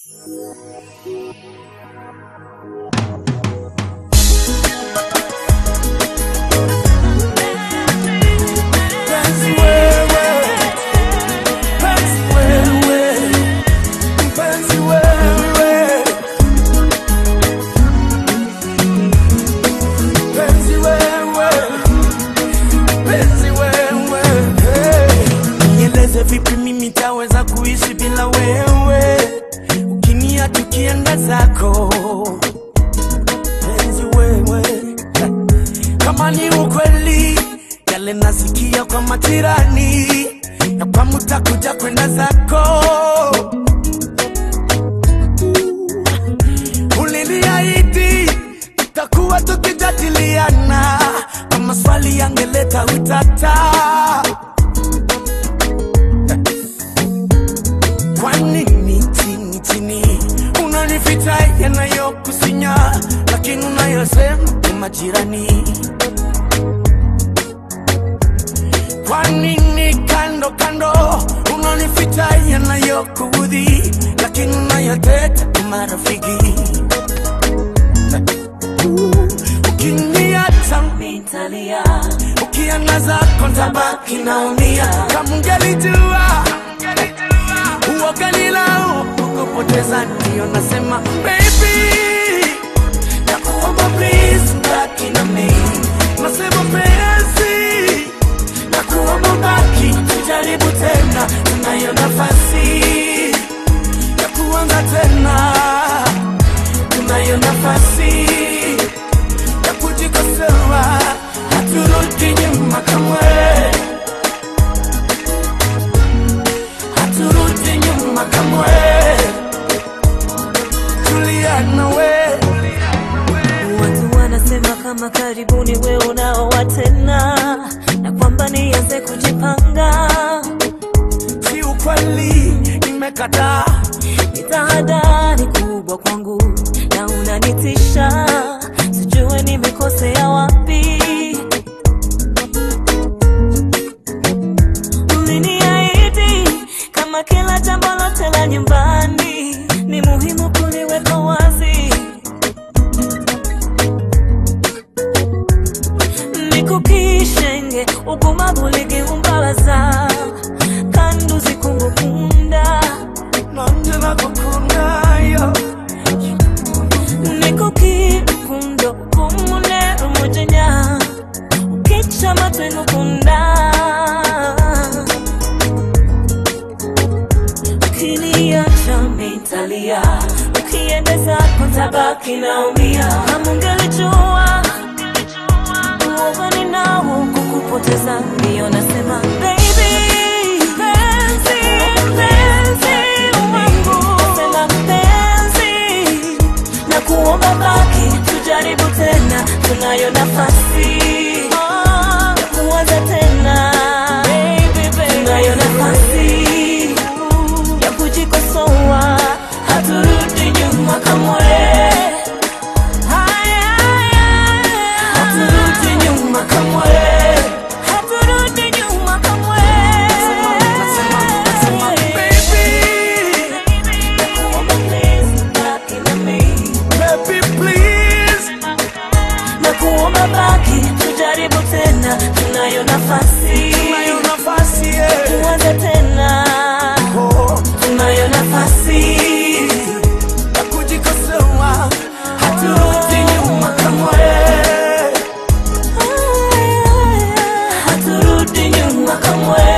Vipi mimi nitaweza kuishi bila wewe, ukinia tukienda zako penzi wewe. Kama ni ukweli yale nasikia kwa majirani, na kwa mutakuja kwenda zako, uliniahidi tutakuwa tukijadiliana, kama swali yangeleta utata. Kwa nini chini unanificha yanayokusinya, lakini unayosema ni majirani? Kwa nini kando unanificha yanayokuudhi, lakini unayoteta ni marafiki? Ukiniacha nitalia, ukiangaza kontabaki naumia. Kama ungelijua uoganilau kukupoteza, ndio nasema baby, nakuomba please baki na mimi. Nasema penzi, nakuomba baki, tujaribu tena, tunayo nafasi ya kuanza tena, tunayo nafasi ya kujikosoa, haturudi nyuma kamwe. Watu wanasema kama karibuni wewe unaoa tena, na kwamba nianze kujipanga. Si ukweli, nimekataa. Ni tahadhari kubwa kwangu na unanitisha, sijue nimekosea wapi. Uliniahidi kama kila jambo lote la nyumbani ni muhimu kuliweka wazi. Nikukishenge uguma buligi umbabaza, kandi zikungukunda nanje nakukunda yo. Nikukikundo kumune umujenya, ukicha matwe ngukunda. Ukiniacha nitalia, ukiendeza kontabaki naumia. Kama ungelijua uogani nao kukupoteza, ndio nasema baby, penzi wangu. Nasema penzi, nakuomba baki, tujaribu tena, tunayo nafasi ya kuanza tena. Tunayo nafasi ya kujikosoa, haturudi nyuma kamwe. Tunayo nafasi kuanza tena, tunayo nafasi ya kujikosoa, haturudi nyuma kamwe. Haturudi nyuma kamwe.